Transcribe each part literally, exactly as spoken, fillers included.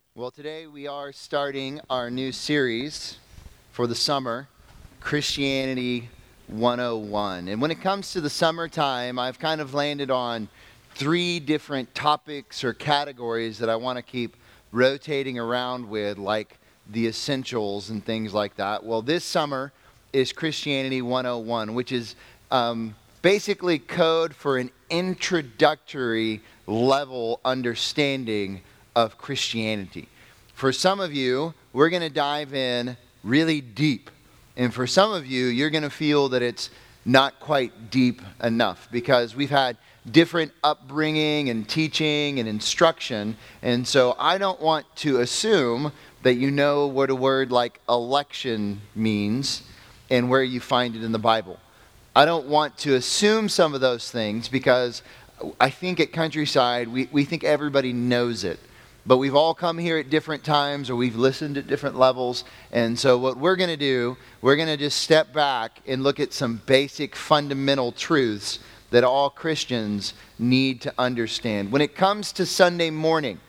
Well, today we are starting our new series for the summer, Christianity one oh one. And when it comes to the summertime, I've kind of landed on three different topics or categories that I want to keep rotating around with, like the essentials and things like that. Well, this summer is Christianity one oh one, which is um, basically code for an introductory level understanding of Christianity. For some of you, we're going to dive in really deep. And for some of you, you're going to feel that it's not quite deep enough because we've had different upbringing and teaching and instruction. And so I don't want to assume that you know what a word like election means and where you find it in the Bible. I don't want to assume some of those things because I think at Countryside, we, we think everybody knows it. But we've all come here at different times or we've listened at different levels. And so what we're going to do, we're going to just step back and look at some basic fundamental truths that all Christians need to understand. When it comes to Sunday morning,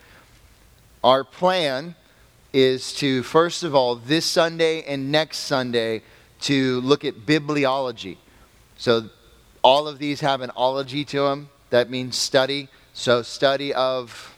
our plan is to, first of all, this Sunday and next Sunday, to look at bibliology. So all of these have an ology to them. That means study. So study of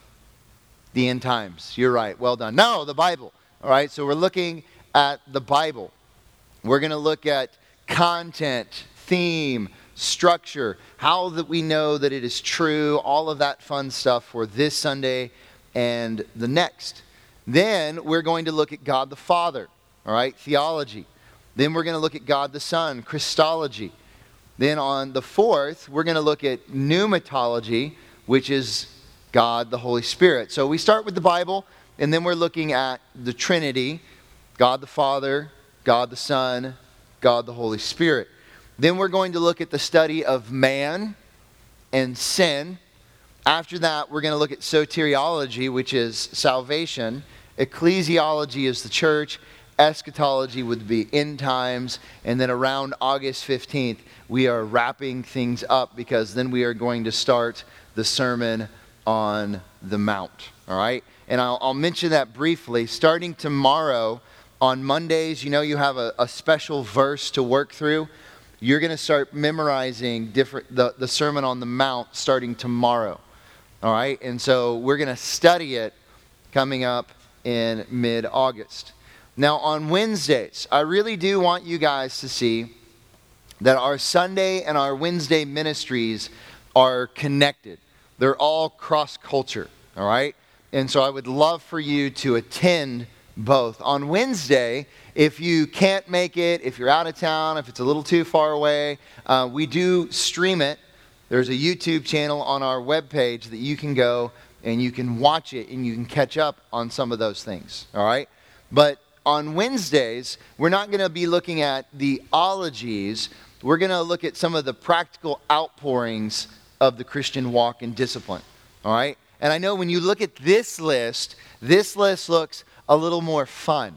the end times. You're right. Well done. No, the Bible. All right. So we're looking at the Bible. We're going to look at content, theme, structure, how that we know that it is true, all of that fun stuff for this Sunday and the next. Then we're going to look at God the Father. All right. Theology. Then we're going to look at God the Son, Christology. Then on the fourth, we're going to look at pneumatology, which is God the Holy Spirit. So we start with the Bible, and then we're looking at the Trinity, God the Father, God the Son, God the Holy Spirit. Then we're going to look at the study of man and sin. After that, we're going to look at soteriology, which is salvation. Ecclesiology is the church. Eschatology would be end times. And then around August fifteenth, we are wrapping things up because then we are going to start the Sermon on the Mount. All right? And I'll, I'll mention that briefly. Starting tomorrow, on Mondays, you know you have a, a special verse to work through. You're going to start memorizing different the, the Sermon on the Mount starting tomorrow. All right? And so we're going to study it coming up in mid-August. Now, on Wednesdays, I really do want you guys to see that our Sunday and our Wednesday ministries are connected. They're all cross-culture, all right? And so I would love for you to attend both. On Wednesday, if you can't make it, if you're out of town, if it's a little too far away, uh, we do stream it. There's a YouTube channel on our webpage that you can go and you can watch it and you can catch up on some of those things, all right? But on Wednesdays, we're not going to be looking at the ologies. We're going to look at some of the practical outpourings of the Christian walk and discipline. All right? And I know when you look at this list, this list looks a little more fun.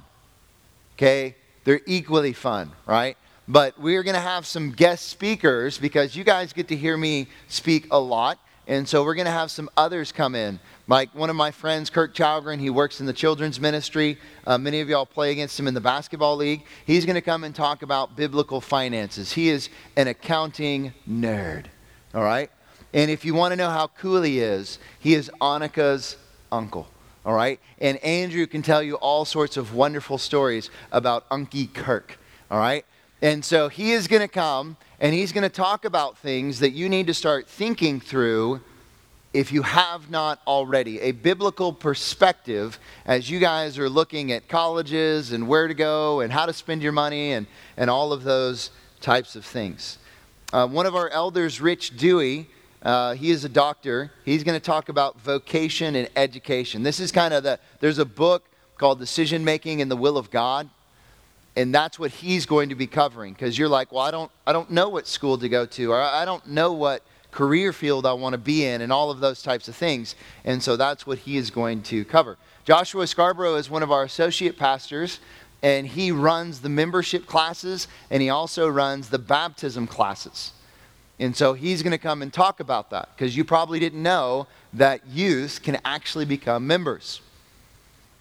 Okay? They're equally fun, right? But we're going to have some guest speakers because you guys get to hear me speak a lot. And so we're going to have some others come in. Like one of my friends, Kirk Chalgren, he works in the children's ministry. Uh, many of y'all play against him in the basketball league. He's going to come and talk about biblical finances. He is an accounting nerd. All right? And if you want to know how cool he is, he is Annika's uncle. All right? And Andrew can tell you all sorts of wonderful stories about Unky Kirk. All right? And so he is going to come and he's going to talk about things that you need to start thinking through if you have not already. A biblical perspective as you guys are looking at colleges and where to go and how to spend your money and, and all of those types of things. Uh, one of our elders, Rich Dewey, Uh, he is a doctor. He's going to talk about vocation and education. This is kind of the, there's a book called Decision Making and the Will of God. And that's what he's going to be covering. Because you're like, well, I don't, I don't know what school to go to. Or I don't know what career field I want to be in and all of those types of things. And so that's what he is going to cover. Joshua Scarborough is one of our associate pastors. And he runs the membership classes. And he also runs the baptism classes. And so he's going to come and talk about that because you probably didn't know that youth can actually become members.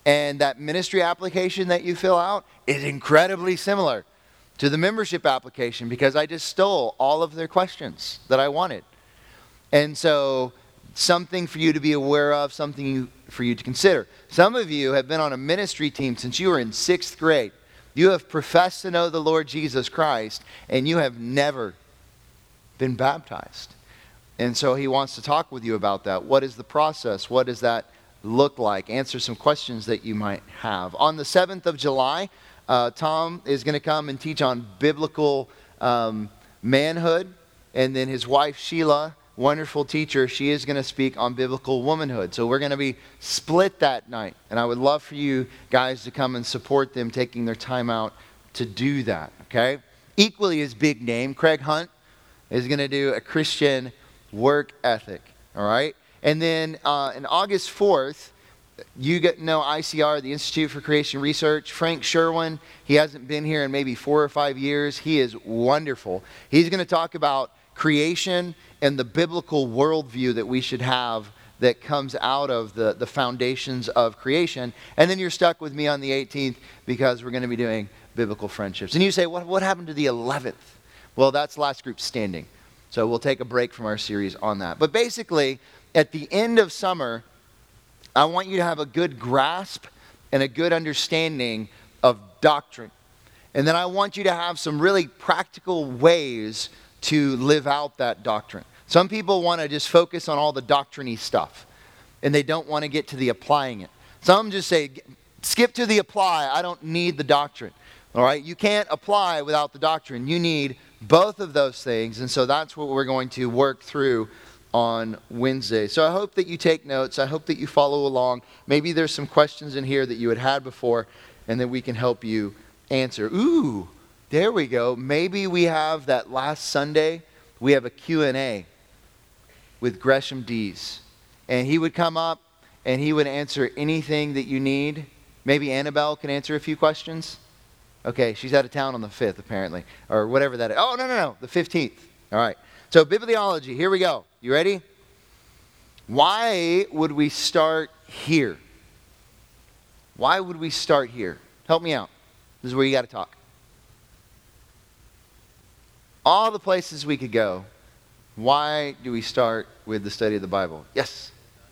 And that ministry application that you fill out is incredibly similar to the membership application because I just stole all of their questions that I wanted. And so something for you to be aware of, something you, for you to consider. Some of you have been on a ministry team since you were in sixth grade. You have professed to know the Lord Jesus Christ, and you have never been baptized. And so he wants to talk with you about that. What is the process? What does that look like? Answer some questions that you might have. On the seventh of July, uh, Tom is going to come and teach on biblical um, manhood. And then his wife, Sheila, wonderful teacher, she is going to speak on biblical womanhood. So we're going to be split that night. And I would love for you guys to come and support them taking their time out to do that, okay? Equally as big name, Craig Hunt is going to do a Christian work ethic, all right? And then uh, on August fourth, you get to know I C R, the Institute for Creation Research. Frank Sherwin, he hasn't been here in maybe four or five years. He is wonderful. He's going to talk about creation and the biblical worldview that we should have that comes out of the, the foundations of creation. And then you're stuck with me on the eighteenth because we're going to be doing biblical friendships. And you say, what, what happened to the eleventh? Well, that's last group standing. So we'll take a break from our series on that. But basically, at the end of summer, I want you to have a good grasp and a good understanding of doctrine. And then I want you to have some really practical ways to live out that doctrine. Some people want to just focus on all the doctrine-y stuff, and they don't want to get to the applying it. Some just say, skip to the apply, I don't need the doctrine. All right, you can't apply without the doctrine. You need both of those things, and so that's what we're going to work through on Wednesday. So I hope that you take notes. I hope that you follow along. Maybe there's some questions in here that you had had before, and that we can help you answer. Ooh, there we go. Maybe we have that last Sunday, we have a Q and A with Gresham Dees. And he would come up, and he would answer anything that you need. Maybe Annabelle can answer a few questions. Okay, she's out of town on the fifth, apparently, or whatever that is. Oh, no, no, no, the fifteenth. All right. So bibliology, here we go. You ready? Why would we start here? Why would we start here? Help me out. This is where you got to talk. All the places we could go, why do we start with the study of the Bible? Yes?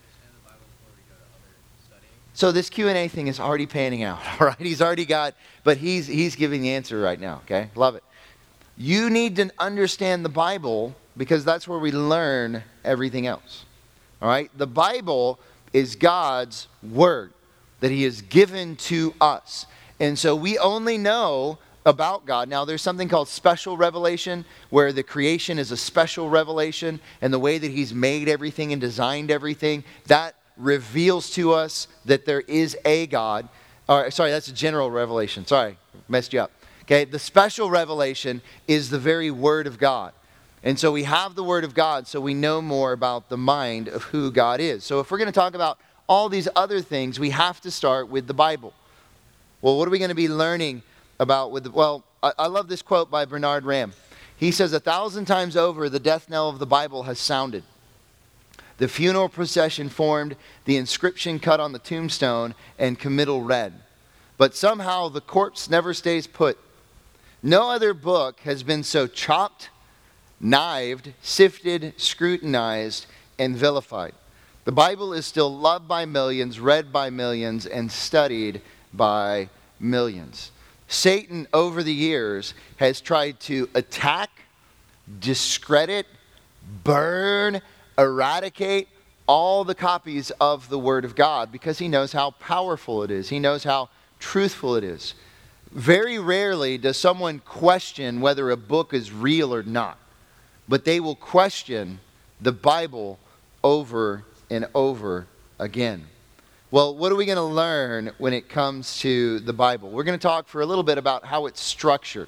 So this Q and A thing is already panning out, all right? He's already got, but he's he's giving the answer right now, okay? Love it. You need to understand the Bible because that's where we learn everything else, all right? The Bible is God's word that he has given to us. And so we only know about God. Now, there's something called special revelation, where the creation is a special revelation, and the way that he's made everything and designed everything, that reveals to us that there is a God. Or, sorry, that's a general revelation. Sorry, messed you up. Okay, the special revelation is the very Word of God. And so we have the Word of God, so we know more about the mind of who God is. So if we're going to talk about all these other things, we have to start with the Bible. Well, what are we going to be learning about with the, well, I, I love this quote by Bernard Ram. He says, a thousand times over, the death knell of the Bible has sounded. The funeral procession formed, the inscription cut on the tombstone, and committal read. But somehow the corpse never stays put. No other book has been so chopped, knived, sifted, scrutinized, and vilified. The Bible is still loved by millions, read by millions, and studied by millions. Satan, over the years, has tried to attack, discredit, burn, eradicate all the copies of the Word of God because he knows how powerful it is. He knows how truthful it is. Very rarely does someone question whether a book is real or not, but they will question the Bible over and over again. Well, what are we going to learn when it comes to the Bible? We're going to talk for a little bit about how it's structured.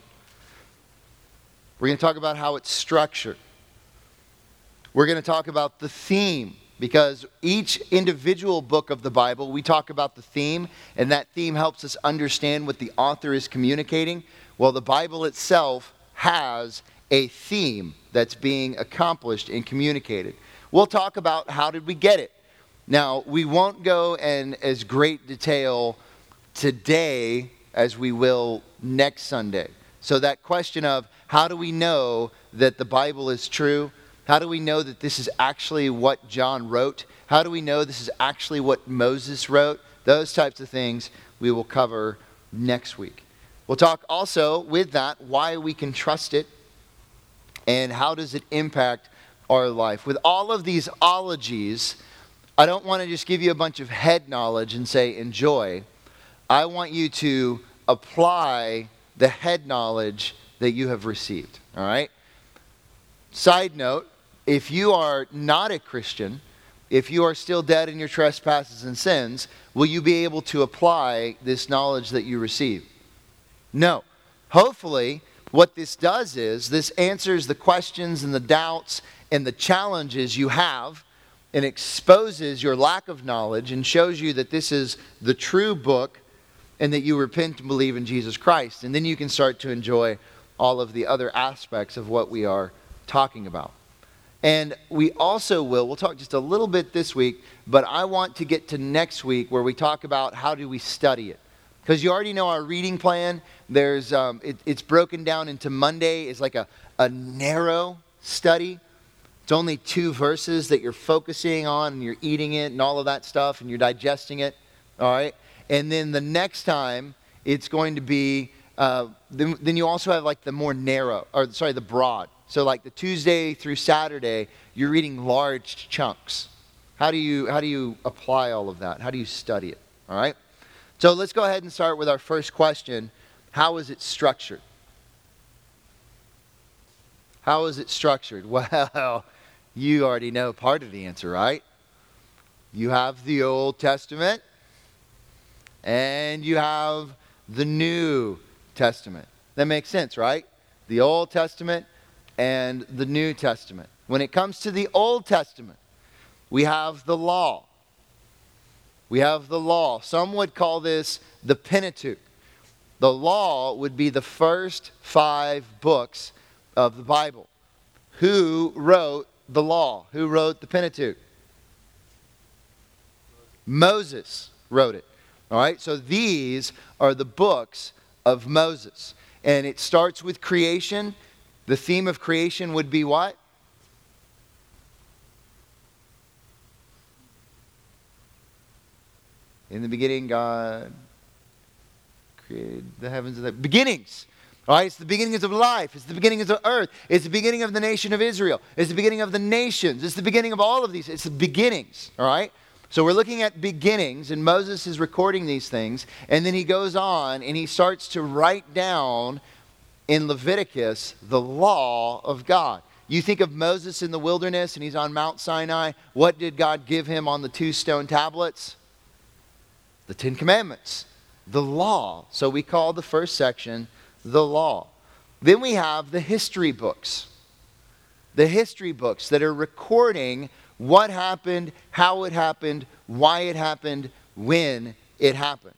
We're going to talk about how it's structured. We're going to talk about the theme, because each individual book of the Bible, we talk about the theme, and that theme helps us understand what the author is communicating. Well, the Bible itself has a theme that's being accomplished and communicated. We'll talk about how did we get it. Now, we won't go in as great detail today as we will next Sunday. So that question of how do we know that the Bible is true? How do we know that this is actually what John wrote? How do we know this is actually what Moses wrote? Those types of things we will cover next week. We'll talk also with that why we can trust it and how does it impact our life. With all of these ologies, I don't want to just give you a bunch of head knowledge and say enjoy. I want you to apply the head knowledge that you have received. All right? Side note, if you are not a Christian, if you are still dead in your trespasses and sins, will you be able to apply this knowledge that you receive? No. Hopefully, what this does is this answers the questions and the doubts and the challenges you have and exposes your lack of knowledge and shows you that this is the true book and that you repent and believe in Jesus Christ. And then you can start to enjoy all of the other aspects of what we are talking about. And we also will, we'll talk just a little bit this week, but I want to get to next week where we talk about how do we study it. Because you already know our reading plan. There's, um, it, it's broken down into Monday is like a, a narrow study. It's only two verses that you're focusing on and you're eating it and all of that stuff and you're digesting it. All right? And then the next time it's going to be, uh, then, then you also have like the more narrow, or sorry, the broad. So like the Tuesday through Saturday, you're reading large chunks. How do you, how do you apply all of that? How do you study it? All right? So let's go ahead and start with our first question. How is it structured? How is it structured? Well, you already know part of the answer, right? You have the Old Testament and you have the New Testament. That makes sense, right? The Old Testament and the New Testament. When it comes to the Old Testament, we have the law. We have the law. Some would call this the Pentateuch. The law would be the first five books of the Bible. Who wrote the law? Who wrote the Pentateuch? Moses wrote it. All right, so these are the books of Moses. And it starts with creation. The theme of creation would be what? In the beginning, God created the heavens and the beginnings. All right, it's the beginnings of life. It's the beginnings of earth. It's the beginning of the nation of Israel. It's the beginning of the nations. It's the beginning of all of these. It's the beginnings. All right. So we're looking at beginnings, and Moses is recording these things, and then he goes on and he starts to write down in Leviticus the law of God. You think of Moses in the wilderness, and he's on Mount Sinai. What did God give him on the two stone tablets? The Ten Commandments, the law. So we call the first section the law. Then we have the history books. The history books that are recording what happened, how it happened, why it happened, when it happened.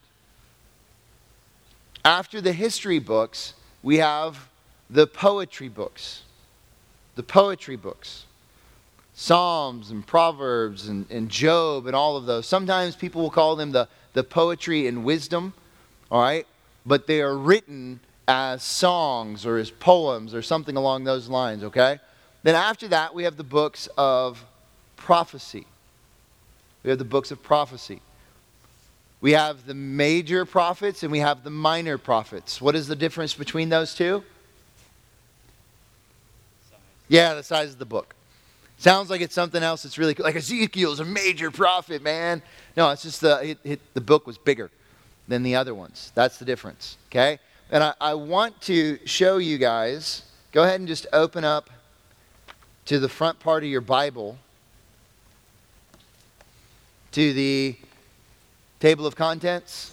After the history books, we have the poetry books. The poetry books. Psalms and Proverbs and, and Job and all of those. Sometimes people will call them the, the poetry and wisdom, all right? But they are written as songs or as poems or something along those lines, okay? Then after that, we have the books of prophecy. We have the books of prophecy. We have the major prophets and we have the minor prophets. What is the difference between those two? Size. Yeah, the size of the book. Sounds like it's something else that's really cool. Like Ezekiel's a major prophet, man. No, it's just the, it, it, the book was bigger than the other ones. That's the difference, okay? And I, I want to show you guys, go ahead and just open up to the front part of your Bible, to the table of contents.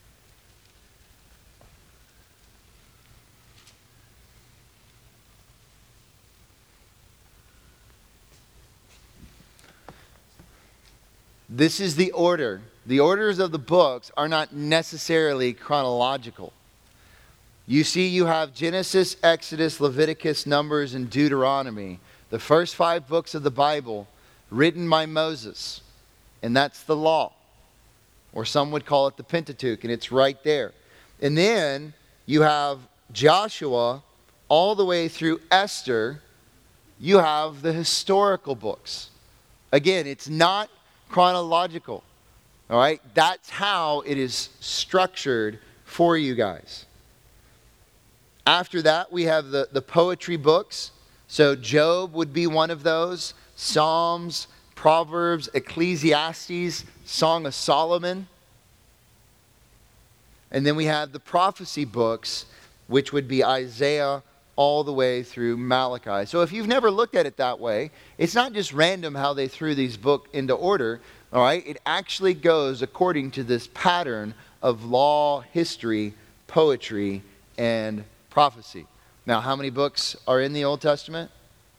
This is the order. The orders of the books are not necessarily chronological. You see, you have Genesis, Exodus, Leviticus, Numbers, and Deuteronomy. The first five books of the Bible written by Moses. And that's the law. Or some would call it the Pentateuch, and it's right there. And then you have Joshua all the way through Esther. You have the historical books. Again, it's not chronological. All right? That's how it is structured for you guys. After that, we have the, the poetry books. So Job would be one of those. Psalms, Proverbs, Ecclesiastes, Song of Solomon. And then we have the prophecy books, which would be Isaiah all the way through Malachi. So if you've never looked at it that way, it's not just random how they threw these books into order. All right? It actually goes according to this pattern of law, history, poetry, and prophecy. Now, how many books are in the Old Testament?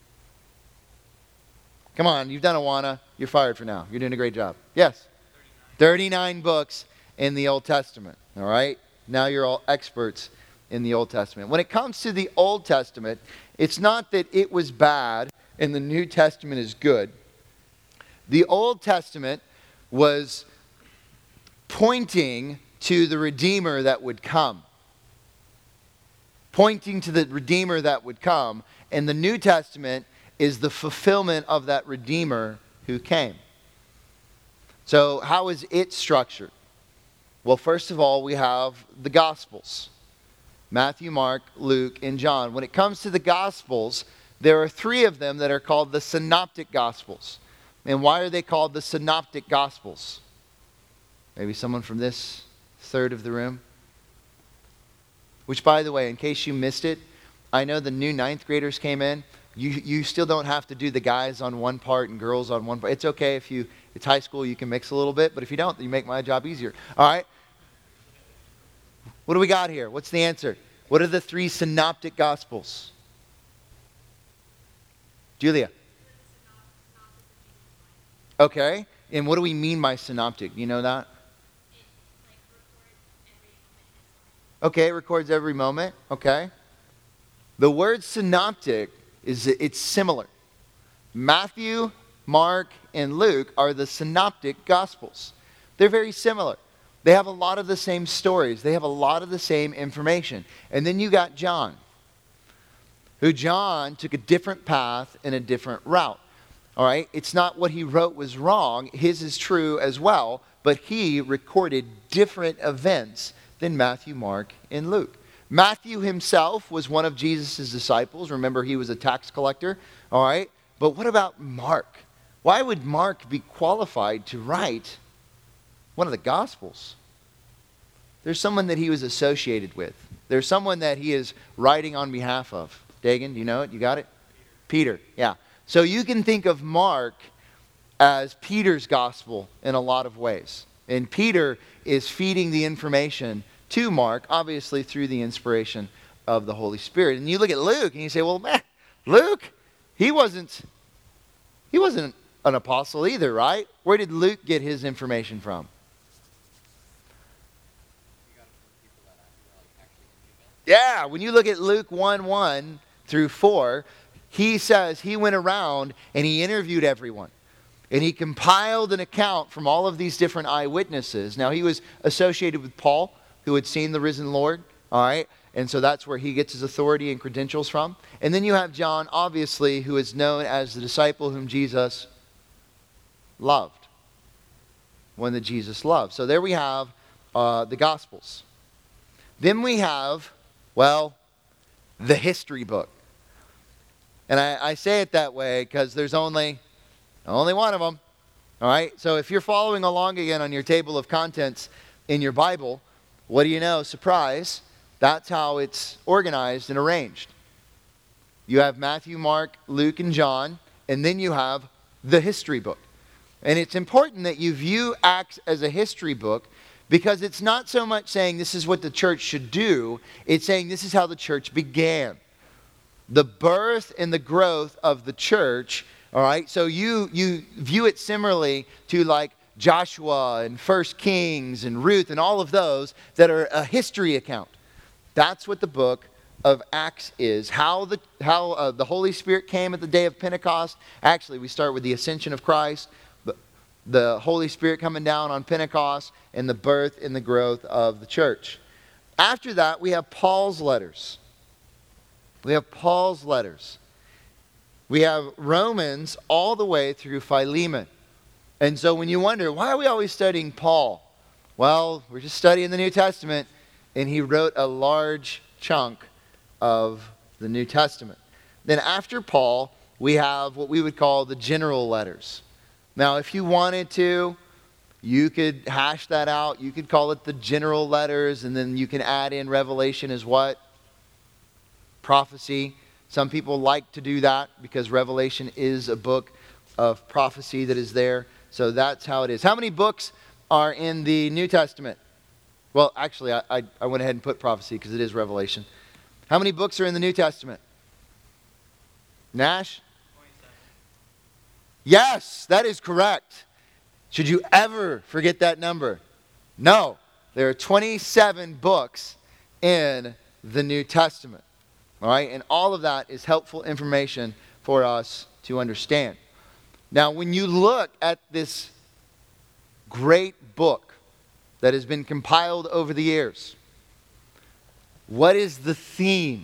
Come on, you've done Awana. You're fired for now. You're doing a great job. Yes? thirty-nine books in the Old Testament. All right? Now you're all experts in the Old Testament. When it comes to the Old Testament, it's not that it was bad and the New Testament is good. The Old Testament was pointing to the Redeemer that would come. Pointing to the Redeemer that would come. And the New Testament is the fulfillment of that Redeemer who came. So how is it structured? Well, first of all, we have the Gospels. Matthew, Mark, Luke, and John. When it comes to the Gospels, there are three of them that are called the Synoptic Gospels. And why are they called the Synoptic Gospels? Maybe someone from this third of the room? Which, by the way, in case you missed it, I know the new ninth graders came in. You you still don't have to do the guys on one part and girls on one part. It's okay if you, it's high school, you can mix a little bit. But if you don't, then you make my job easier. All right? What do we got here? What's the answer? What are the three Synoptic Gospels? Julia? Okay. And what do we mean by synoptic? You know that? Okay, it records every moment. Okay. The word synoptic is it's similar. Matthew, Mark, and Luke are the synoptic gospels. They're very similar. They have a lot of the same stories. They have a lot of the same information. And then you got John, who John took a different path and a different route. All right? It's not what he wrote was wrong. His is true as well, but he recorded different events than Matthew, Mark, and Luke. Matthew himself was one of Jesus' disciples. Remember, he was a tax collector. All right? But what about Mark? Why would Mark be qualified to write one of the Gospels? There's someone that he was associated with. There's someone that he is writing on behalf of. Dagan, do you know it? You got it? Peter. Peter, yeah. So you can think of Mark as Peter's gospel in a lot of ways. And Peter is feeding the information to Mark, obviously through the inspiration of the Holy Spirit. And you look at Luke and you say, well, man, Luke, he wasn't, he wasn't an apostle either, right? Where did Luke get his information from? Yeah, when you look at Luke one one through four, he says he went around and he interviewed everyone. And he compiled an account from all of these different eyewitnesses. Now, he was associated with Paul, who had seen the risen Lord. All right? And so that's where he gets his authority and credentials from. And then you have John, obviously, who is known as the disciple whom Jesus loved. One that Jesus loved. So there we have uh, the Gospels. Then we have, well, the history book. And I, I say it that way because there's only, only one of them. All right? So if you're following along again on your table of contents in your Bible, what do you know? Surprise. That's how it's organized and arranged. You have Matthew, Mark, Luke, and John, and then you have the history book. And it's important that you view Acts as a history book because it's not so much saying this is what the church should do, it's saying this is how the church began. The birth and the growth of the church, all right? So you you view it similarly to like Joshua and First Kings and Ruth and all of those that are a history account. That's what the book of Acts is. How the how uh, the Holy Spirit came at the day of Pentecost. Actually, we start with the ascension of Christ. The, the Holy Spirit coming down on Pentecost, and the birth and the growth of the church. After that, we have Paul's letters. We have Paul's letters. We have Romans all the way through Philemon. And so when you wonder, why are we always studying Paul? Well, we're just studying the New Testament, and he wrote a large chunk of the New Testament. Then after Paul, we have what we would call the general letters. Now, if you wanted to, you could hash that out. You could call it the general letters, and then you can add in Revelation as what? Prophecy. Some people like to do that because Revelation is a book of prophecy that is there. So that's how it is. How many books are in the New Testament? Well, actually, I, I, I went ahead and put prophecy because it is Revelation. How many books are in the New Testament? Nash? twenty-seven. Yes, that is correct. Should you ever forget that number? No. There are twenty-seven books in the New Testament. All right? And all of that is helpful information for us to understand. Now, when you look at this great book that has been compiled over the years, what is the theme?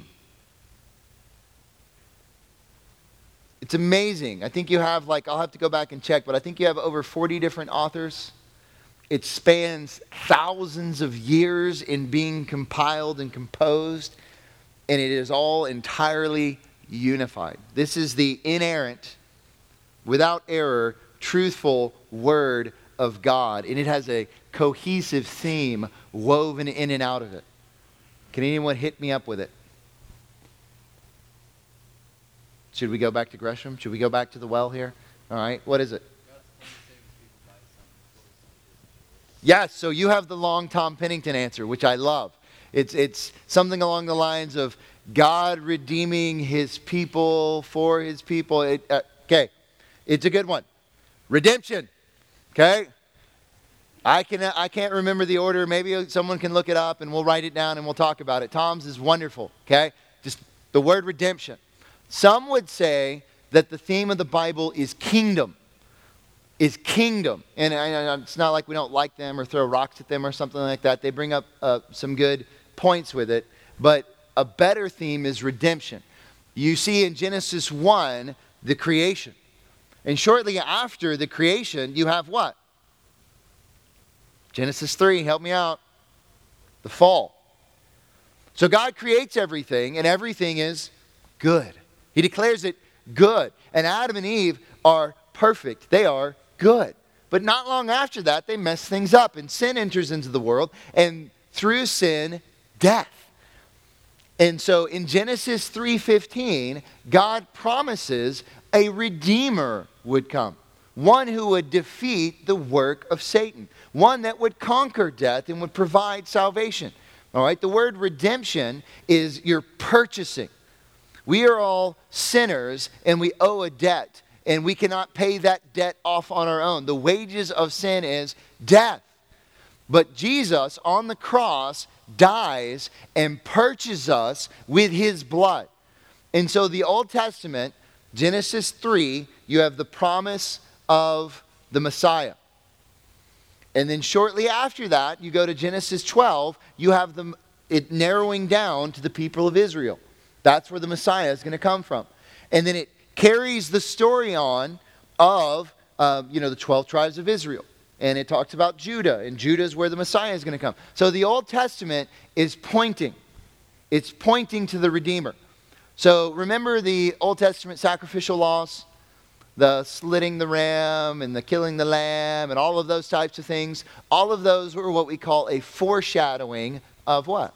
It's amazing. I think you have like, I'll have to go back and check, but I think you have over forty different authors. It spans thousands of years in being compiled and composed, and it is all entirely unified. This is the inerrant, without error, truthful Word of God, and it has a cohesive theme woven in and out of it. Can anyone hit me up with it? Should we go back to Gresham? Should we go back to the well here? All right, what is it? Yes, so you have the long Tom Pennington answer, which I love. It's it's something along the lines of God redeeming his people for his people. It, uh, okay, it's a good one. Redemption, okay? I, can, I can't remember the order. Maybe someone can look it up and we'll write it down and we'll talk about it. Tom's is wonderful, okay? Just the word redemption. Some would say that the theme of the Bible is kingdom. Is kingdom. And it's not like we don't like them or throw rocks at them or something like that. They bring up uh, some good points with it. But a better theme is redemption. You see in Genesis one, the creation. And shortly after the creation, you have what? Genesis three, help me out. The fall. So God creates everything, and everything is good. He declares it good. And Adam and Eve are perfect. They are good. But not long after that, they mess things up. And sin enters into the world. And through sin, death. And so in Genesis three fifteen, God promises a Redeemer would come. One who would defeat the work of Satan. One that would conquer death and would provide salvation. All right, the word redemption is you're purchasing. We are all sinners and we owe a debt, and we cannot pay that debt off on our own. The wages of sin is death. But Jesus on the cross dies and purchases us with his blood. And so the Old Testament, Genesis three, you have the promise of the Messiah. And then shortly after that, you go to Genesis twelve, you have the, it narrowing down to the people of Israel. That's where the Messiah is going to come from. And then it carries the story on of, uh, you know, the twelve tribes of Israel. And it talks about Judah, and Judah is where the Messiah is going to come. So the Old Testament is pointing. It's pointing to the Redeemer. So remember the Old Testament sacrificial laws? The slitting the ram and the killing the lamb and all of those types of things. All of those were what we call a foreshadowing of what?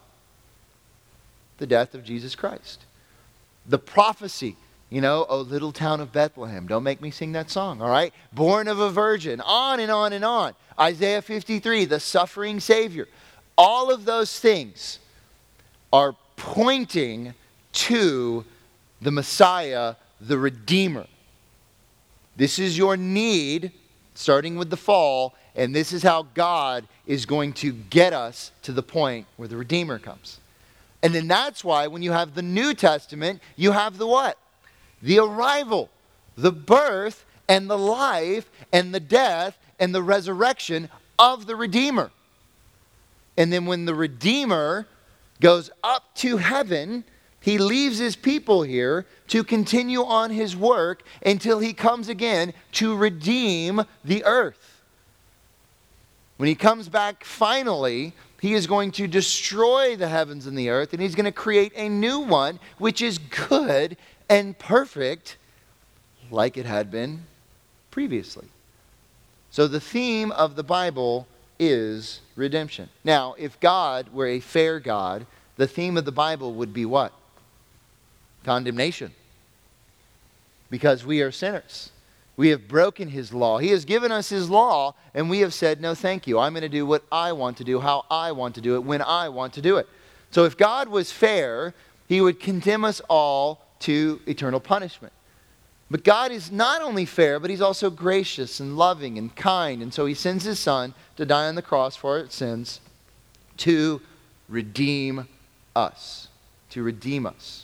The death of Jesus Christ. The prophecy, you know, oh little town of Bethlehem. Don't make me sing that song, all right? Born of a virgin, on and on and on. Isaiah fifty-three, the suffering Savior. All of those things are pointing to the Messiah, the Redeemer. This is your need, starting with the fall, and this is how God is going to get us to the point where the Redeemer comes. And then that's why when you have the New Testament, you have the what? The arrival, the birth, and the life, and the death, and the resurrection of the Redeemer. And then when the Redeemer goes up to heaven, he leaves his people here to continue on his work until he comes again to redeem the earth. When he comes back finally, he is going to destroy the heavens and the earth, and he's going to create a new one, which is good and perfect, like it had been previously. So the theme of the Bible is redemption. Now, if God were a fair God, the theme of the Bible would be what? Condemnation. Because we are sinners. We have broken his law. He has given us his law, and we have said, no, thank you. I'm going to do what I want to do, how I want to do it, when I want to do it. So if God was fair, he would condemn us all to eternal punishment. But God is not only fair, but he's also gracious and loving and kind. And so he sends his son to die on the cross for our sins to redeem us. To redeem us.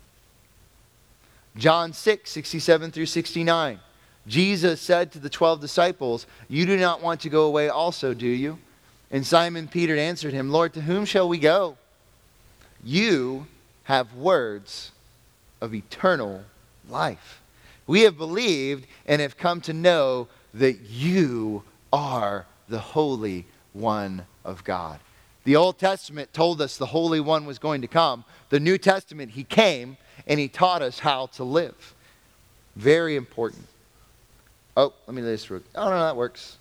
John six, sixty-seven through sixty-nine. Jesus said to the twelve disciples, you do not want to go away also, do you? And Simon Peter answered him, Lord, to whom shall we go? You have words of eternal life. We have believed and have come to know that you are the Holy One of God. The Old Testament told us the Holy One was going to come. The New Testament, he came and he taught us how to live. Very important. Oh, let me lay this through. Oh, no, that works.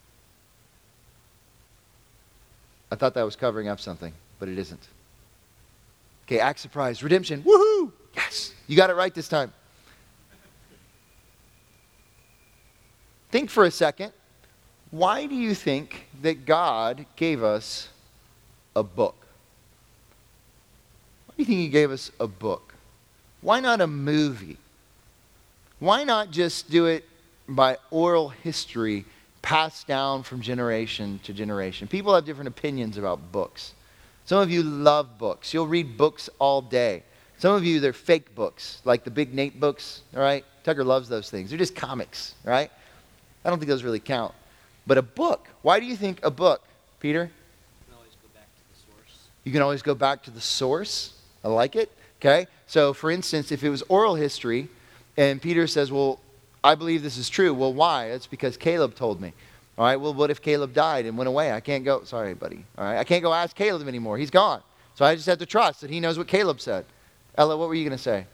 I thought that was covering up something, but it isn't. Okay, act surprised. Redemption. Woohoo! Yes! You got it right this time. Think for a second. Why do you think that God gave us a book? Why do you think he gave us a book? Why not a movie? Why not just do it by oral history passed down from generation to generation? People have different opinions about books. Some of you love books. You'll read books all day. Some of you, they're fake books, like the Big Nate books, all right? Tucker loves those things. They're just comics, right? I don't think those really count. But a book, why do you think a book, Peter? You can always go back to the source. You can always go back to the source. I like it. Okay? So, for instance, if it was oral history, and Peter says, well, I believe this is true. Well, why? It's because Caleb told me. All right, well, what if Caleb died and went away? I can't go, sorry, buddy. All right, I can't go ask Caleb anymore. He's gone. So I just have to trust that he knows what Caleb said. Ella, what were you going to say?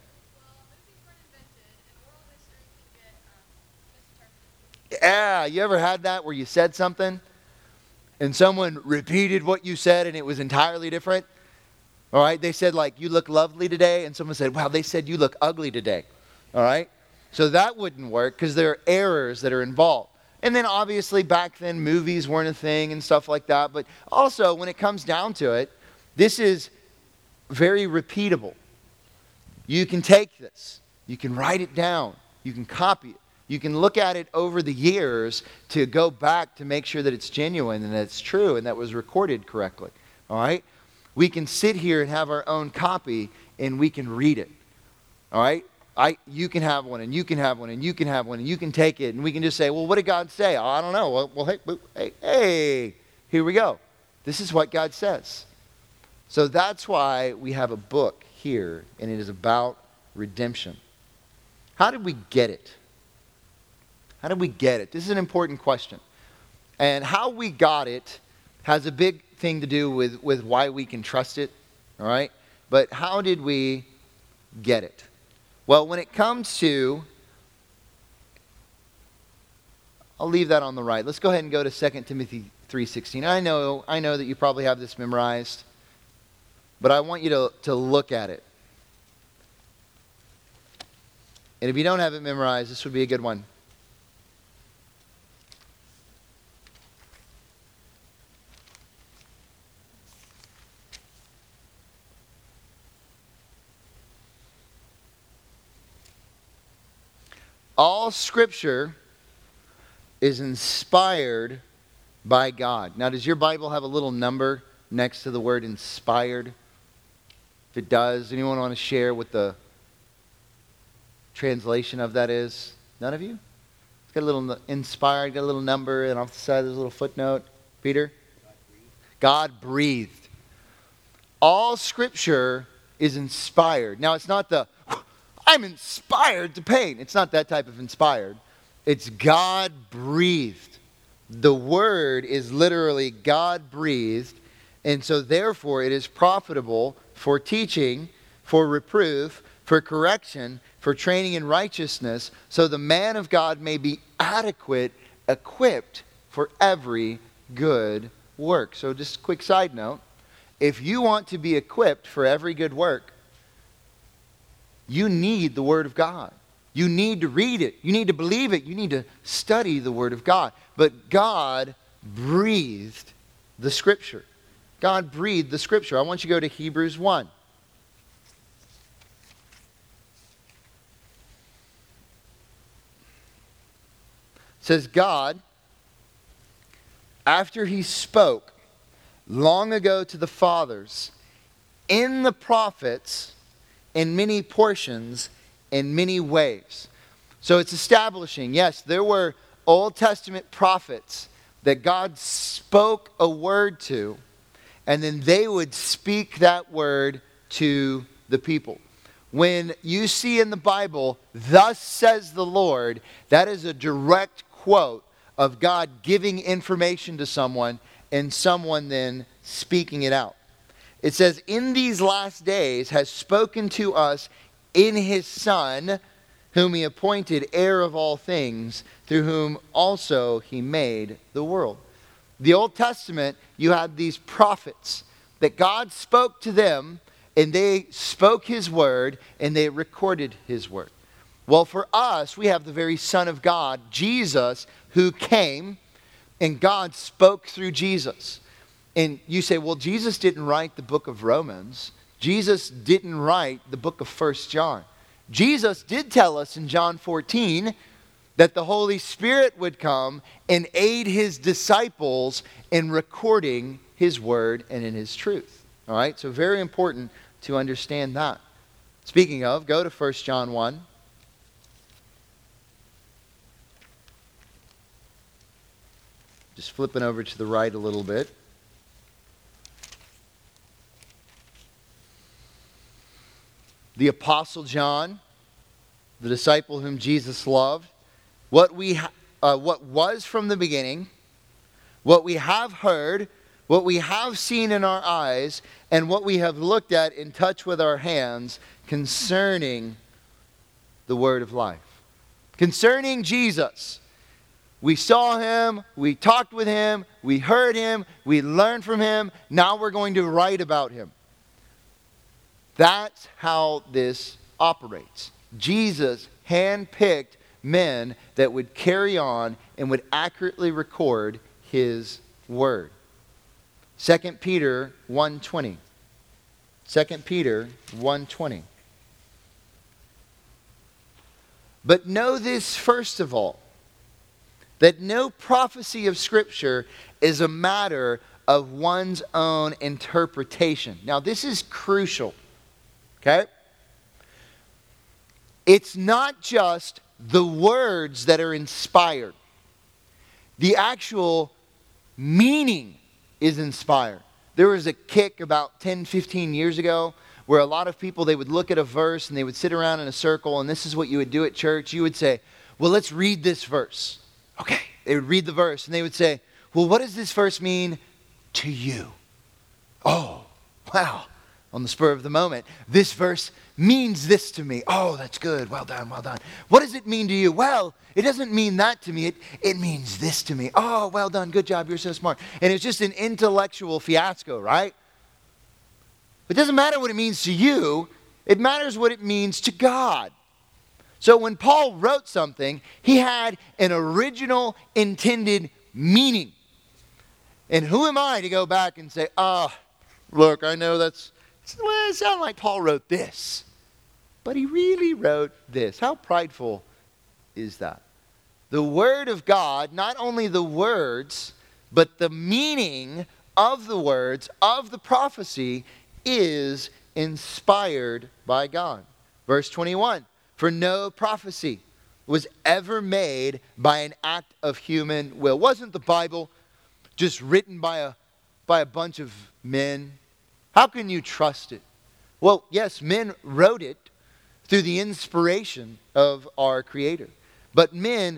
Yeah, you ever had that where you said something and someone repeated what you said and it was entirely different? All right, they said like, you look lovely today, and someone said, wow, they said you look ugly today. All right, so that wouldn't work because there are errors that are involved. And then obviously back then movies weren't a thing and stuff like that. But also when it comes down to it, this is very repeatable. You can take this, you can write it down, you can copy it. You can look at it over the years to go back to make sure that it's genuine and that it's true and that was recorded correctly. All right? We can sit here and have our own copy and we can read it. All right? I, you can have one and you can have one and you can have one and you can take it and we can just say, well, what did God say? Oh, I don't know. Well, well hey, hey, hey, here we go. This is what God says. So that's why we have a book here, and it is about redemption. How did we get it? How did we get it? This is an important question. And how we got it has a big thing to do with, with why we can trust it, all right? But how did we get it? Well, when it comes to, I'll leave that on the right. Let's go ahead and go to Second Timothy three sixteen. I know, I know that you probably have this memorized, but I want you to, to look at it. And if you don't have it memorized, this would be a good one. All Scripture is inspired by God. Now, does your Bible have a little number next to the word inspired? If it does, anyone want to share what the translation of that is? None of you? Got a little n- inspired, got a little number, and off the side there's a little footnote. Peter? God breathed. All Scripture is inspired. Now, it's not the, I'm inspired to paint. It's not that type of inspired. It's God breathed. The Word is literally God breathed. And so, therefore, it is profitable for teaching, for reproof, for correction, for training in righteousness, so the man of God may be adequate, equipped for every good work. So just a quick side note. If you want to be equipped for every good work, you need the Word of God. You need to read it. You need to believe it. You need to study the Word of God. But God breathed the Scripture. God breathed the Scripture. I want you to go to Hebrews one. It says, God, after He spoke long ago to the fathers in the prophets in many portions, in many ways. So it's establishing, yes, there were Old Testament prophets that God spoke a word to, and then they would speak that word to the people. When you see in the Bible, thus says the Lord, that is a direct quote of God giving information to someone and someone then speaking it out. It says, in these last days has spoken to us in His Son, whom He appointed heir of all things, through whom also He made the world. The Old Testament, you had these prophets that God spoke to them, and they spoke His word, and they recorded His word. Well, for us, we have the very Son of God, Jesus, who came, and God spoke through Jesus. And you say, well, Jesus didn't write the book of Romans. Jesus didn't write the book of First John. Jesus did tell us in John fourteen that the Holy Spirit would come and aid His disciples in recording His word and in His truth. All right, so very important to understand that. Speaking of, go to First John one. Just flipping over to the right a little bit. The Apostle John, the disciple whom Jesus loved, what we ha- uh, what was from the beginning, what we have heard, what we have seen in our eyes, and what we have looked at and touched with our hands concerning the word of life. Concerning Jesus. We saw Him, we talked with Him, we heard Him, we learned from Him, now we're going to write about Him. That's how this operates. Jesus handpicked men that would carry on and would accurately record His word. Second Peter one twenty. Second Peter one twenty. But know this first of all, that no prophecy of Scripture is a matter of one's own interpretation. Now, this is crucial. Okay? It's not just the words that are inspired. The actual meaning is inspired. There was a kick about ten, fifteen years ago where a lot of people, they would look at a verse and they would sit around in a circle, and this is what you would do at church. You would say, well, let's read this verse. Okay. They would read the verse and they would say, well, what does this verse mean to you? Oh, wow. On the spur of the moment, this verse means this to me. Oh, that's good. Well done, well done. What does it mean to you? Well, it doesn't mean that to me. It, it means this to me. Oh, well done. Good job. You're so smart. And it's just an intellectual fiasco, right? It doesn't matter what it means to you. It matters what it means to God. So when Paul wrote something, he had an original intended meaning. And who am I to go back and say, ah, oh, look, I know that's, well, it sounds like Paul wrote this. But he really wrote this. How prideful is that? The Word of God, not only the words, but the meaning of the words, of the prophecy, is inspired by God. Verse twenty-one, for no prophecy was ever made by an act of human will. Wasn't the Bible just written by a, by a bunch of men? How can you trust it? Well, yes, men wrote it through the inspiration of our Creator. But men,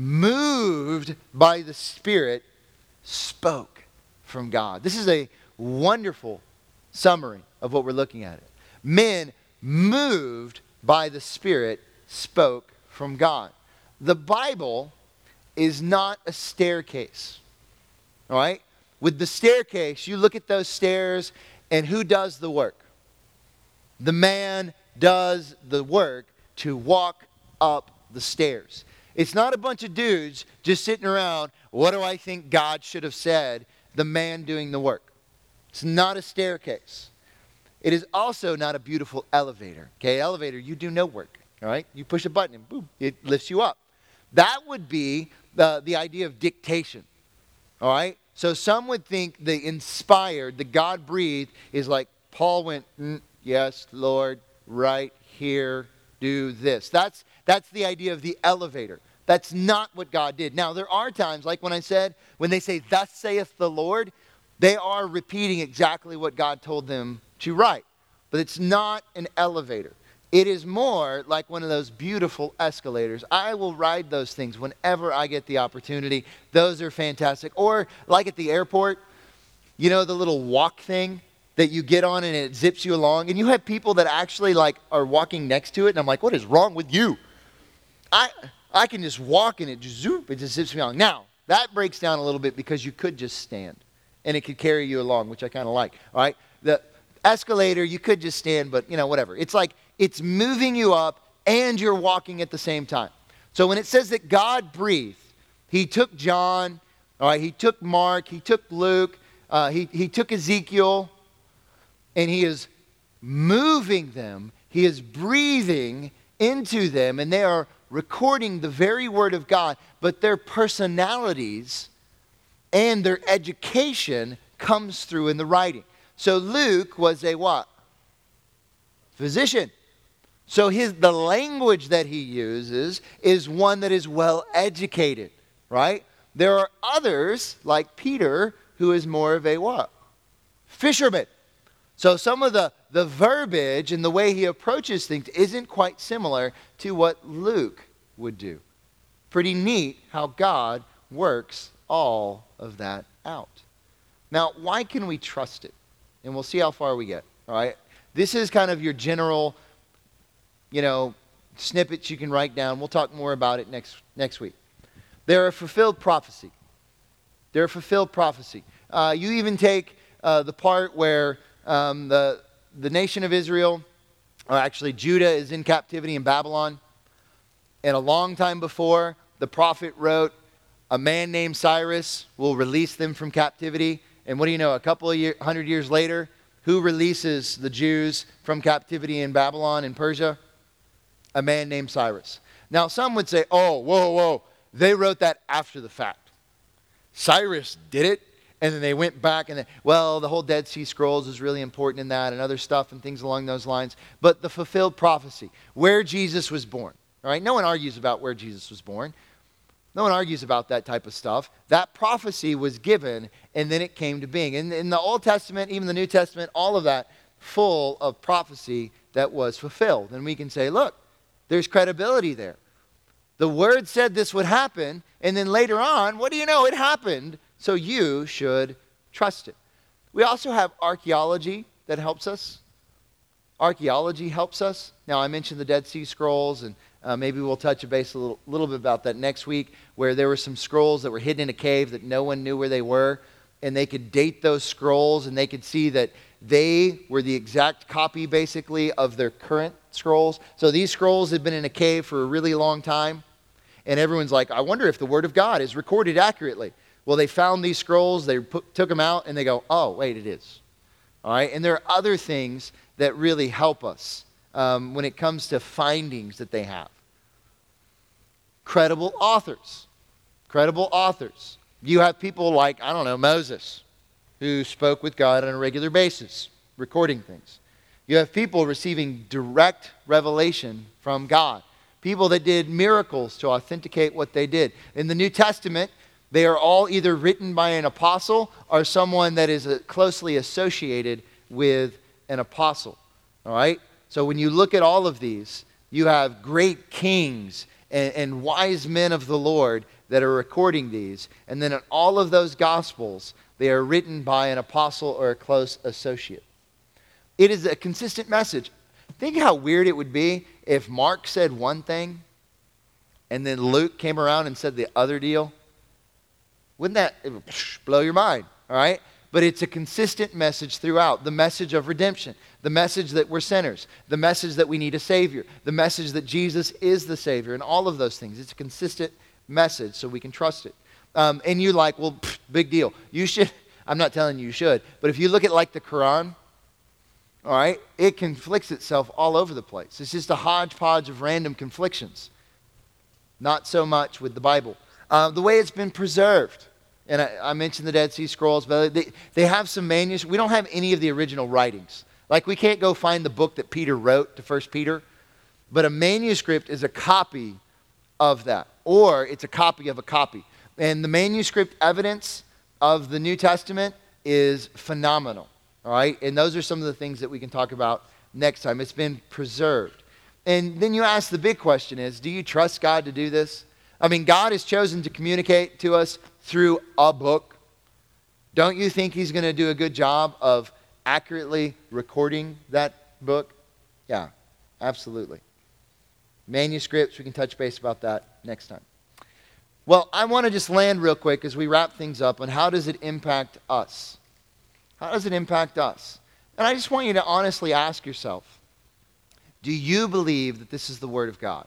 moved by the Spirit, spoke from God. This is a wonderful summary of what we're looking at. Men, moved by the Spirit, spoke from God. The Bible is not a staircase. All right? With the staircase, you look at those stairs, and who does the work? The man does the work to walk up the stairs. It's not a bunch of dudes just sitting around, what do I think God should have said? The man doing the work. It's not a staircase. It is also not a beautiful elevator. Okay, elevator, you do no work. All right? You push a button and boom, it lifts you up. That would be the, the idea of dictation. All right? So some would think the inspired, the God-breathed, is like Paul went, mm, yes, Lord, right here, do this. That's, that's the idea of the elevator. That's not what God did. Now, there are times, like when I said, when they say, thus saith the Lord, they are repeating exactly what God told them to write. But it's not an elevator. It is more like one of those beautiful escalators. I will ride those things whenever I get the opportunity. Those are fantastic. Or like at the airport, you know, the little walk thing that you get on and it zips you along. And you have people that actually like are walking next to it. And I'm like, what is wrong with you? I I can just walk and it just zoop, it just zips me along. Now, that breaks down a little bit because you could just stand and it could carry you along, which I kind of like. All right? The escalator, you could just stand, but you know, whatever. It's like it's moving you up and you're walking at the same time. So when it says that God breathed, he took John, all right, he took Mark, he took Luke, uh, he, he took Ezekiel, and he is moving them. He is breathing into them, and they are recording the very word of God, but their personalities and their education comes through in the writing. So Luke was a what? Physician. So his the language that he uses is one that is well educated, right? There are others, like Peter, who is more of a what? Fisherman. So some of the, the verbiage and the way he approaches things isn't quite similar to what Luke would do. Pretty neat how God works all of that out. Now, why can we trust it? And we'll see how far we get, all right? This is kind of your general, you know, snippets you can write down. We'll talk more about it next, next week. They're a fulfilled prophecy. They're a fulfilled prophecy. Uh, you even take uh, the part where um, the, the nation of Israel, or actually Judah, is in captivity in Babylon. And a long time before, the prophet wrote, a man named Cyrus will release them from captivity. And what do you know, a couple of year, hundred years later, who releases the Jews from captivity in Babylon and Persia? A man named Cyrus. Now, some would say, oh, whoa, whoa, they wrote that after the fact. Cyrus did it, and then they went back and, they, well, the whole Dead Sea Scrolls is really important in that and other stuff and things along those lines. But the fulfilled prophecy, where Jesus was born, all right? No one argues about where Jesus was born. No one argues about that type of stuff. That prophecy was given, and then it came to being. In, in the Old Testament, even the New Testament, all of that full of prophecy that was fulfilled. And we can say, look, there's credibility there. The Word said this would happen, and then later on, what do you know? It happened, so you should trust it. We also have archaeology that helps us. Archaeology helps us. Now, I mentioned the Dead Sea Scrolls, and Uh, maybe we'll touch a base a little, little bit about that next week, where there were some scrolls that were hidden in a cave that no one knew where they were, and they could date those scrolls, and they could see that they were the exact copy, basically, of their current scrolls. So these scrolls had been in a cave for a really long time, and everyone's like, I wonder if the Word of God is recorded accurately. Well, they found these scrolls, they put, took them out, and they go, oh, wait, it is. All right, and there are other things that really help us Um, when it comes to findings that they have. Credible authors. Credible authors. You have people like, I don't know, Moses, who spoke with God on a regular basis, recording things. You have people receiving direct revelation from God. people that did miracles to authenticate what they did. In the New Testament, they are all either written by an apostle or someone that is closely associated with an apostle. All right? So when you look at all of these, you have great kings and, and wise men of the Lord that are recording these. And then in all of those gospels, they are written by an apostle or a close associate. It is a consistent message. Think how weird it would be if Mark said one thing and then Luke came around and said the other deal. Wouldn't that it would blow your mind, all right? But it's a consistent message throughout. The message of redemption, the message that we're sinners, the message that we need a Savior, the message that Jesus is the Savior, and all of those things. It's a consistent message, so we can trust it. Um, and you're like, well, pff, big deal. You should, I'm not telling you you should, but if you look at like the Quran, all right, it conflicts itself all over the place. It's just a hodgepodge of random conflictions. Not so much with the Bible. Uh, the way it's been preserved. And I, I mentioned the Dead Sea Scrolls, but they, they have some manuscripts. We don't have any of the original writings. Like we can't go find the book that Peter wrote to First Peter, but a manuscript is a copy of that, or it's a copy of a copy. And the manuscript evidence of the New Testament is phenomenal, all right? And those are some of the things that we can talk about next time. It's been preserved. And then you ask the big question is, do you trust God to do this? I mean, God has chosen to communicate to us through a book. Don't you think he's going to do a good job of accurately recording that book? Yeah, absolutely. Manuscripts, we can touch base about that next time. Well, I want to just land real quick as we wrap things up on how does it impact us? How does it impact us? And I just want you to honestly ask yourself, do you believe that this is the Word of God?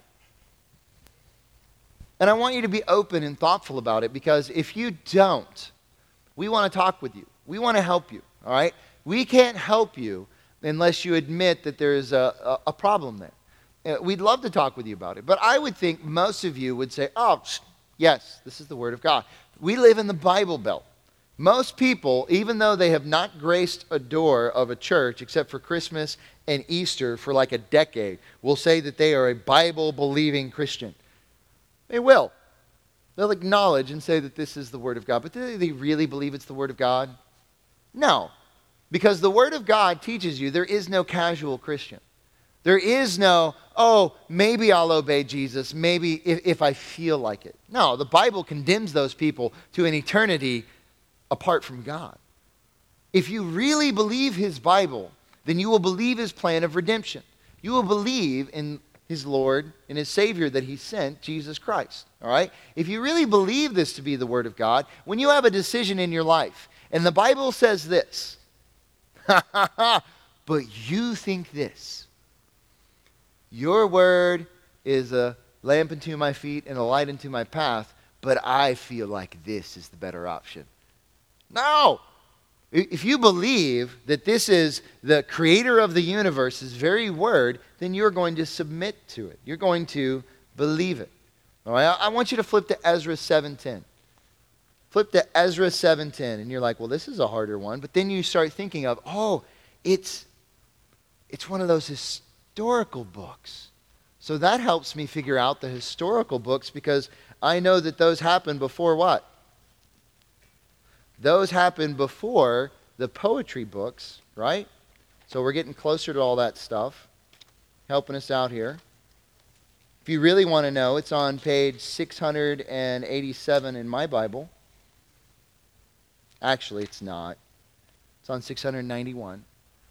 And I want you to be open and thoughtful about it, because if you don't, we want to talk with you. We want to help you, all right? We can't help you unless you admit that there is a, a, a problem there. Uh, We'd love to talk with you about it, but I would think most of you would say, oh, yes, this is the Word of God. We live in the Bible Belt. Most people, even though they have not graced a door of a church except for Christmas and Easter for like a decade, will say that they are a Bible-believing Christian. They will. They'll acknowledge and say that this is the Word of God. But do they really believe it's the Word of God? No. Because the Word of God teaches you there is no casual Christian. There is no, oh, maybe I'll obey Jesus, maybe if, if I feel like it. No, the Bible condemns those people to an eternity apart from God. If you really believe His Bible, then you will believe His plan of redemption. You will believe in His Lord and His Savior that He sent, Jesus Christ. All right? If you really believe this to be the Word of God, when you have a decision in your life, and the Bible says this, but you think this, your word is a lamp unto my feet and a light unto my path, but I feel like this is the better option. No! If you believe that this is the creator of the universe's very word, then you're going to submit to it. You're going to believe it. All right? I want you to flip to Ezra seven ten. Flip to Ezra seven ten, and you're like, well, this is a harder one. But then you start thinking of, oh, it's, it's one of those historical books. So that helps me figure out the historical books, because I know that those happened before what? Those happened before the poetry books, right? So we're getting closer to all that stuff, helping us out here. If you really want to know, it's on page six hundred eighty-seven in my Bible. Actually, it's not. It's on six hundred ninety-one.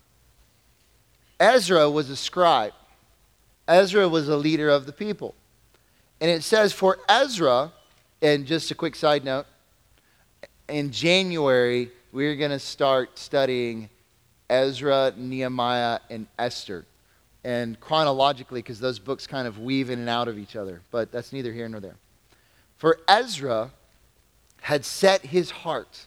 Ezra was a scribe. Ezra was a leader of the people. And it says for Ezra, and just a quick side note, in January, we're going to start studying Ezra, Nehemiah, and Esther. And chronologically, because those books kind of weave in and out of each other. But that's neither here nor there. For Ezra had set his heart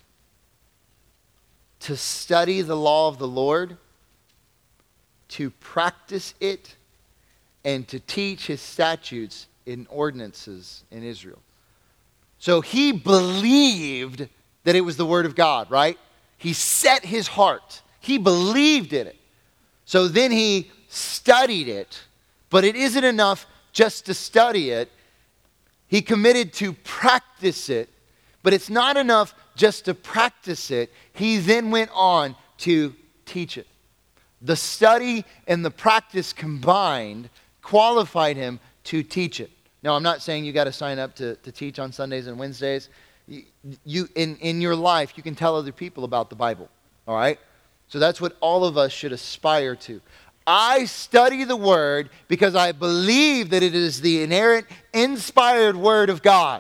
to study the law of the Lord, to practice it, and to teach his statutes and ordinances in Israel. So he believed that it was the Word of God, right? He set his heart. He believed in it. So then he studied it, but it isn't enough just to study it. He committed to practice it. But it's not enough just to practice it. He then went on to teach it. The study and the practice combined qualified him to teach it. Now, I'm not saying you got to sign up to, to teach on Sundays and Wednesdays. You, you in, in your life, you can tell other people about the Bible. All right? So that's what all of us should aspire to. I study the Word because I believe that it is the inerrant, inspired Word of God.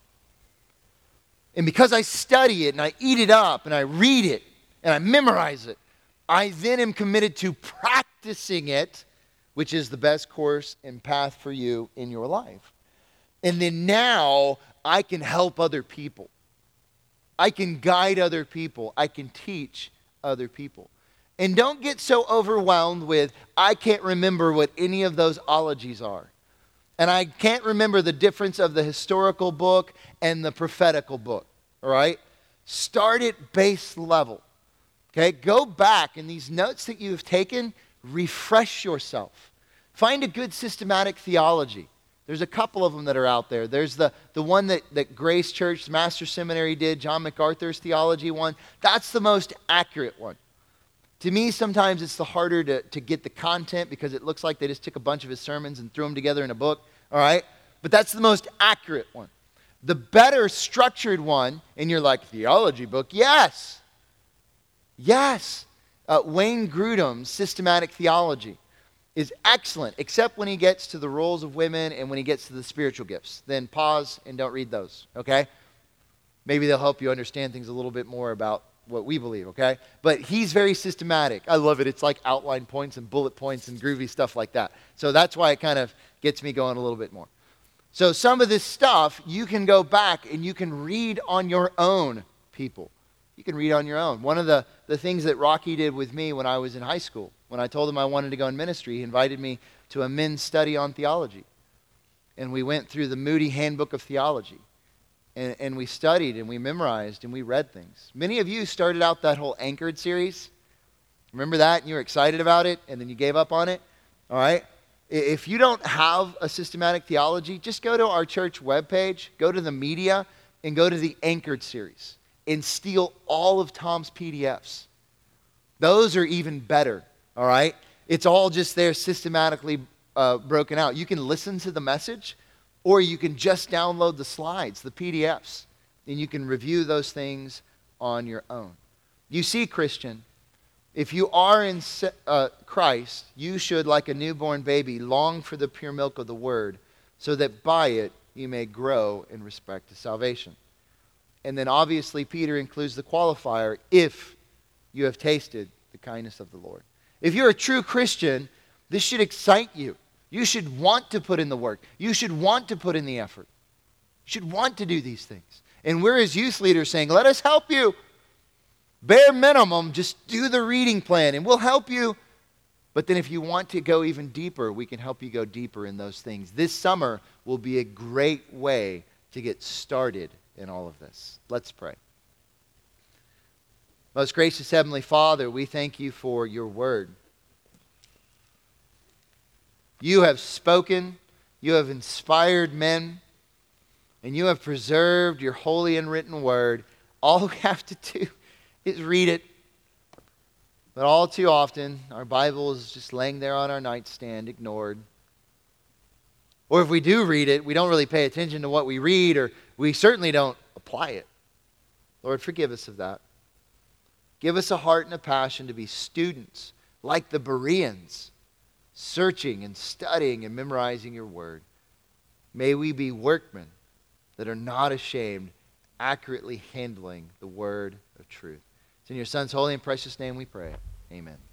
And because I study it and I eat it up and I read it and I memorize it, I then am committed to practicing it, which is the best course and path for you in your life. And then now I can help other people. I can guide other people. I can teach other people. And don't get so overwhelmed with, I can't remember what any of those ologies are. And I can't remember the difference of the historical book and the prophetical book. All right? Start at base level. Okay? Go back in these notes that you've taken, refresh yourself. Find a good systematic theology. There's a couple of them that are out there. There's the, the one that, that Grace Church Master Seminary did, John MacArthur's theology one. That's the most accurate one. To me, sometimes it's the harder to, to get the content because it looks like they just took a bunch of his sermons and threw them together in a book. All right? But that's the most accurate one. The better structured one, and you're like, theology book? Yes. Yes. Uh, Wayne Grudem's Systematic Theology is excellent, except when he gets to the roles of women and when he gets to the spiritual gifts. Then pause and don't read those, okay? Maybe they'll help you understand things a little bit more about what we believe, okay? But he's very systematic. I love it. It's like outline points and bullet points and groovy stuff like that. So that's why it kind of gets me going a little bit more. So some of this stuff, you can go back and you can read on your own, people. You can read on your own. One of the, the things that Rocky did with me when I was in high school, when I told him I wanted to go in ministry, he invited me to a men's study on theology. And we went through the Moody Handbook of Theology. And, and we studied and we memorized and we read things. Many of you started out that whole Anchored series. Remember that? And you were excited about it and then you gave up on it? All right? If you don't have a systematic theology, just go to our church webpage, go to the media, and go to the Anchored series and steal all of Tom's P D Fs. Those are even better, all right? It's all just there systematically uh, broken out. You can listen to the message, or you can just download the slides, the P D Fs, and you can review those things on your own. You see, Christian, if you are in uh, Christ, you should, like a newborn baby, long for the pure milk of the Word, so that by it you may grow in respect to salvation. And then obviously Peter includes the qualifier, if you have tasted the kindness of the Lord. If you're a true Christian, this should excite you. You should want to put in the work. You should want to put in the effort. You should want to do these things. And we're as youth leaders saying, let us help you. Bare minimum, just do the reading plan and we'll help you. But then if you want to go even deeper, we can help you go deeper in those things. This summer will be a great way to get started in all of this. Let's pray. Most gracious Heavenly Father, we thank you for your word. You have spoken, you have inspired men, and you have preserved your holy and written word. All we have to do is read it. But all too often, our Bible is just laying there on our nightstand, ignored. Or if we do read it, we don't really pay attention to what we read, or we certainly don't apply it. Lord, forgive us of that. Give us a heart and a passion to be students, like the Bereans, searching and studying and memorizing your word. May we be workmen that are not ashamed, accurately handling the word of truth. It's in your Son's holy and precious name we pray. Amen.